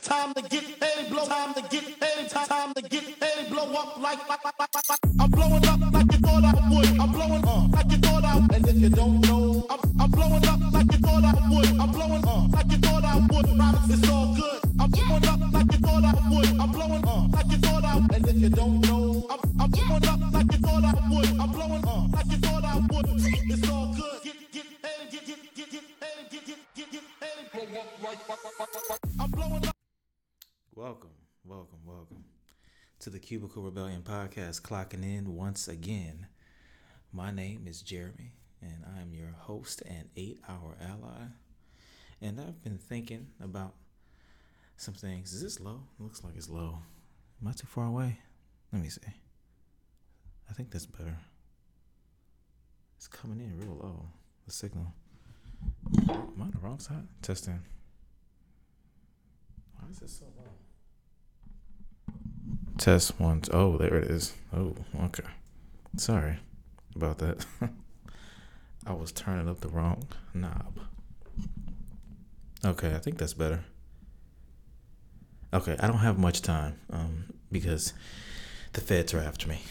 Time to get paid, blow. Time to get paid. Time to get paid, blow up like. I'm blowing up like you thought I would. I'm blowing up like you thought I would. And if you don't know, I'm blowing up like you thought I would. I'm blowing up like you thought I would. Promise it's all good. I'm blowing up like you thought I would. I'm blowing up like you thought I would. And if you don't know, I'm blowing up like you thought I would. I'm blowing up like you thought I would. It's all good. Get paid, get paid, get paid, blow up like. I'm blowing up. Welcome to the Cubicle Rebellion podcast, clocking in once again. My name is Jeremy, and I'm your host and 8-hour ally. And I've been thinking about some things. Is this low? It looks like it's low. Am I too far away? Let me see. I think that's better. It's coming in real low, the signal. Am I on the wrong side? Testing. Why is it so low? Test one. Oh, there it is. Oh, okay. Sorry about that. I was turning up the wrong knob. Okay, I think that's better. Okay, I don't have much time because the feds are after me.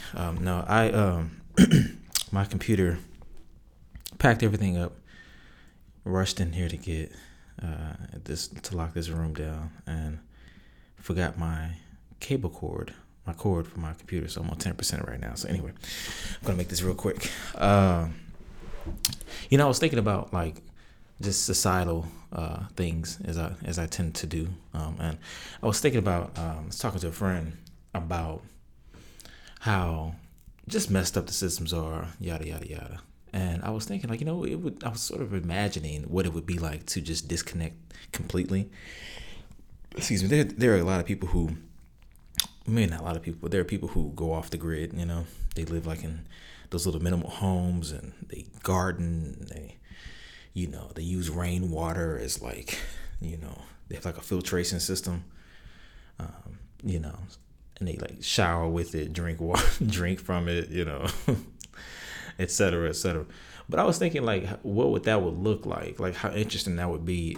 My computer packed everything up, rushed in here to get to lock this room down, and forgot my cable cord, my cord for my computer, so I'm on 10% right now. So anyway, I'm gonna make this real quick. I was thinking about like just societal things as I tend to do, and I was thinking about I was talking to a friend about how just messed up the systems are, yada yada yada. And I was thinking, like, I was sort of imagining what it would be like to just disconnect completely. Excuse me. There are a lot of people who. Maybe not a lot of people, but there are people who go off the grid, They live like in those little minimal homes, and they garden, they use rainwater as like, they have like a filtration system, and they like shower with it, drink water, drink from it, et cetera, et cetera. But I was thinking, like, what would that look like how interesting that would be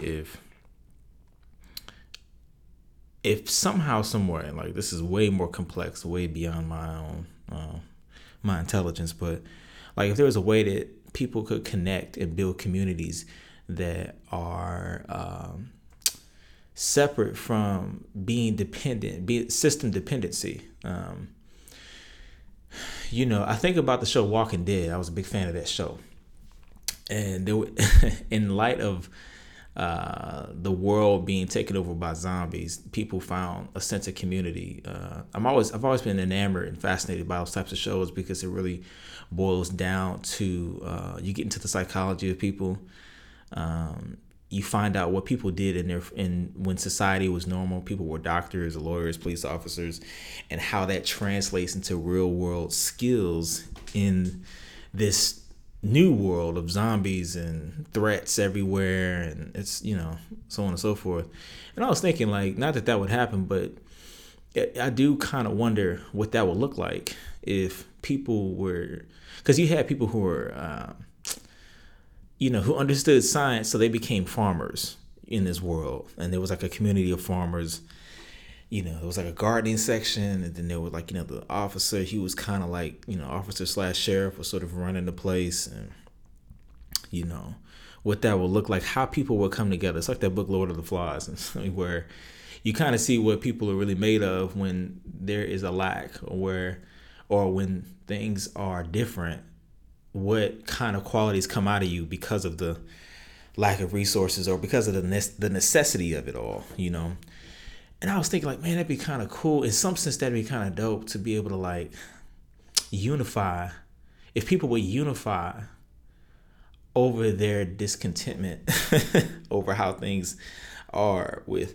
if somehow, somewhere, like, this is way more complex, way beyond my own, my intelligence, but like if there was a way that people could connect and build communities that are separate from being dependent, be it system dependency. I think about the show Walking Dead. I was a big fan of that show, and there, in light of the world being taken over by zombies, people found a sense of community. I've always been enamored and fascinated by those types of shows because it really boils down to you get into the psychology of people. You find out what people did in when society was normal. People were doctors, lawyers, police officers, and how that translates into real world skills in this new world of zombies and threats everywhere, and it's so on and so forth. And I was thinking, like, not that would happen, but I do kind of wonder what that would look like if people were, because you had people who were who understood science, so they became farmers in this world, and there was like a community of farmers. There was like a gardening section, and then there was like, the officer, he was kind of like, officer / sheriff was sort of running the place, and, what that would look like, how people would come together. It's like that book, Lord of the Flies, and where you kind of see what people are really made of when there is a lack, or when things are different, what kind of qualities come out of you because of the lack of resources or because of the necessity of it all, And I was thinking, like, man, that'd be kind of cool. In some sense, that'd be kind of dope to be able to, like, unify. If people would unify over their discontentment over how things are with,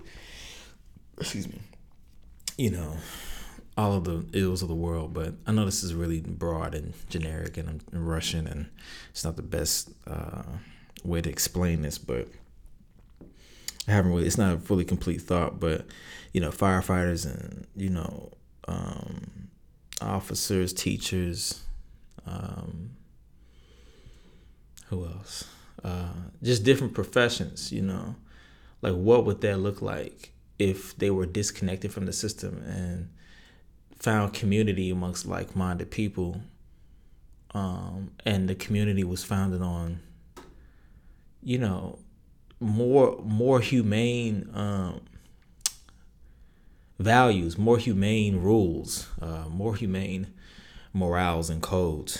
all of the ills of the world. But I know this is really broad and generic, and I'm rushing, and it's not the best way to explain this, but it's not a fully complete thought, but, firefighters and, officers, teachers, who else? Just different professions, like, what would that look like if they were disconnected from the system and found community amongst like-minded people, and the community was founded on, you know, more humane values, more humane rules, more humane morals and codes,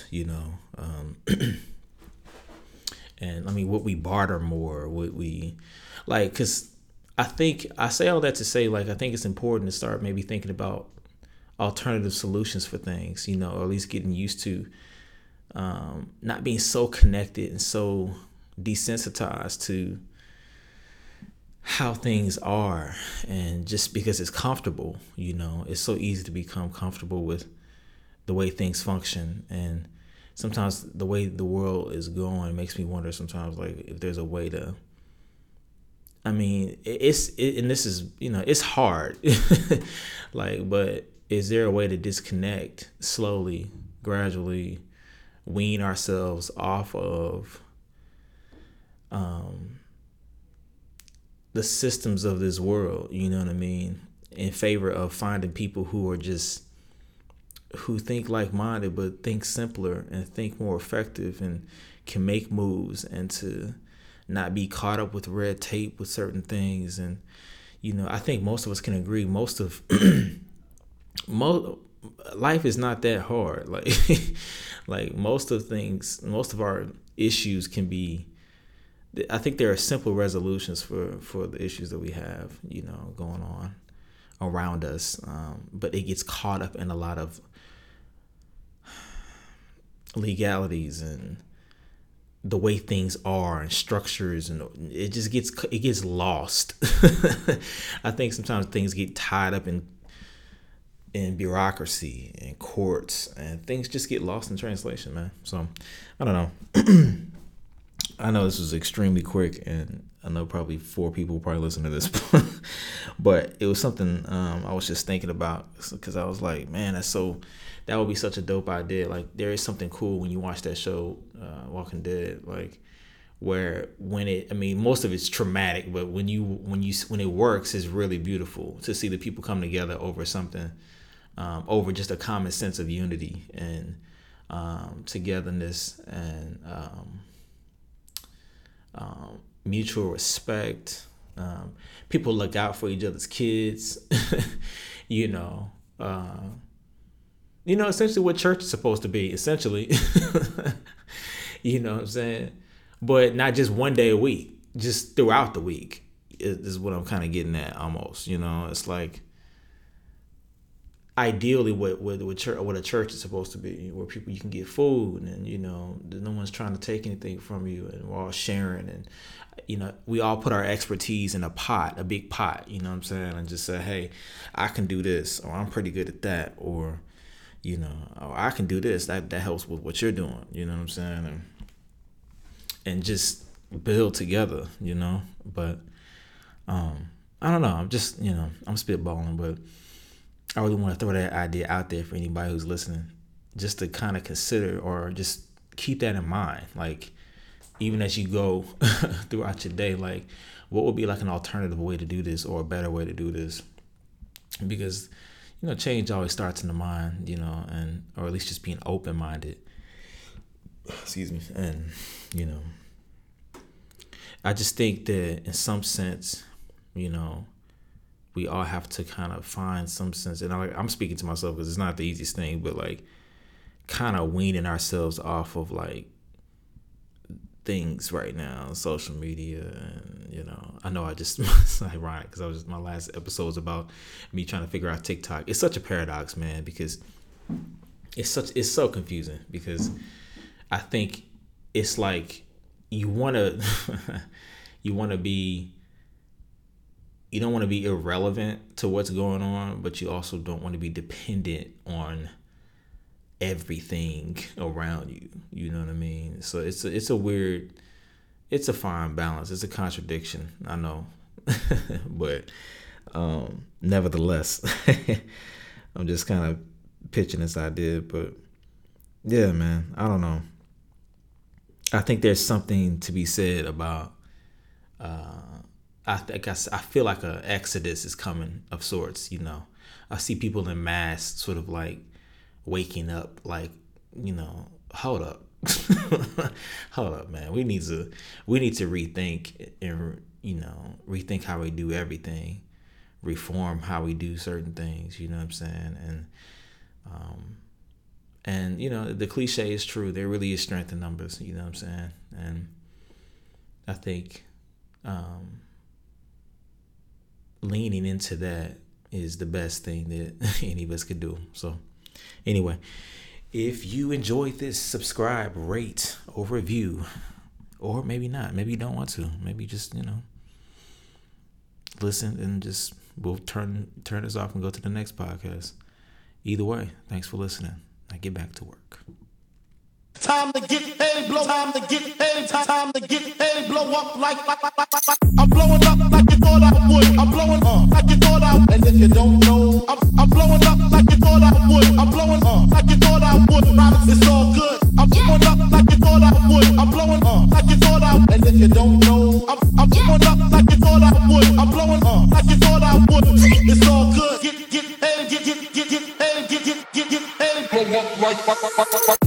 and I mean, would we barter more? Would we, like, because I say all that to say, like, I think it's important to start maybe thinking about alternative solutions for things, or at least getting used to not being so connected and so desensitized to how things are. And just because it's comfortable, it's so easy to become comfortable with the way things function. And sometimes the way the world is going makes me wonder sometimes, like, if there's a way to, I mean, and this is, it's hard, like, but is there a way to disconnect slowly, gradually, wean ourselves off of the systems of this world, you know what I mean, in favor of finding people who think like-minded, but think simpler and think more effective and can make moves, and to not be caught up with red tape with certain things. And, I think most of us can agree, life is not that hard. Like, like most of our issues can be, I think there are simple resolutions for the issues that we have, going on around us. But it gets caught up in a lot of legalities and the way things are and structures, and it gets lost. I think sometimes things get tied up in bureaucracy and courts, and things just get lost in translation, man. So I don't know. I know this was extremely quick, and I know probably 4 people probably listen to this, but it was something I was just thinking about, because I was like, man, that would be such a dope idea. Like, there is something cool when you watch that show, Walking Dead, like, where most of it's traumatic, but when it works, it's really beautiful to see the people come together over something, over just a common sense of unity and togetherness and mutual respect. People look out for each other's kids. Essentially what church is supposed to be, essentially. You know what I'm saying? But not just one day a week, just throughout the week is what I'm kind of getting at almost. It's like, ideally what a church is supposed to be, where you can get food, and no one's trying to take anything from you, and we're all sharing, and we all put our expertise in a big pot, you know what I'm saying, and just say, hey, I can do this, or I'm pretty good at that, or or I can do this, that helps with what you're doing, you know what I'm saying, and just build together, but I don't know, I'm just I'm spitballing, but I really want to throw that idea out there for anybody who's listening, just to kind of consider, or just keep that in mind. Like, even as you go throughout your day, like, what would be like an alternative way to do this, or a better way to do this? Because, change always starts in the mind, and, or at least just being open-minded. Excuse me. And, I just think that in some sense, we all have to kind of find some sense, and I'm speaking to myself because it's not the easiest thing, but like, kind of weaning ourselves off of like things right now, social media, and I know it's ironic because my last episode was about me trying to figure out TikTok. It's such a paradox, man, because it's so confusing, because I think it's like you want to be. You don't want to be irrelevant to what's going on, but you also don't want to be dependent on everything around you. You know what I mean? So it's a fine balance. It's a contradiction, I know, but nevertheless, I'm just kind of pitching this idea. But yeah, man, I don't know. I think there's something to be said about I feel like a exodus is coming of sorts. You know, I see people in mass sort of like waking up, like, you know, hold up. Hold up, man. We need to rethink and, you know, rethink how we do everything, reform how we do certain things. You know what I'm saying? And you know, the cliche is true. There really is strength in numbers. You know what I'm saying? And I think leaning into that is the best thing that any of us could do. So anyway, if you enjoyed this, subscribe, rate, or review, or maybe not. Maybe you don't want to. Maybe just, you know, listen and just we'll turn this off and go to the next podcast. Either way, thanks for listening. I get back to work. Time to get paid, blow. Time to get paid. Time to get paid, blow up like. I'm blowing up like you thought I would. I'm blowing up like you thought I would. And if you don't know, I'm blowing up like you thought I would. I'm blowing up like you thought I would. It's all good. I'm blowing up like you thought I would. I'm blowing up like you thought I would. And if you don't know, I'm blowing up like you thought I would. I'm blowing up like you thought I would. It's all good. Get paid. Get paid. Blow up like.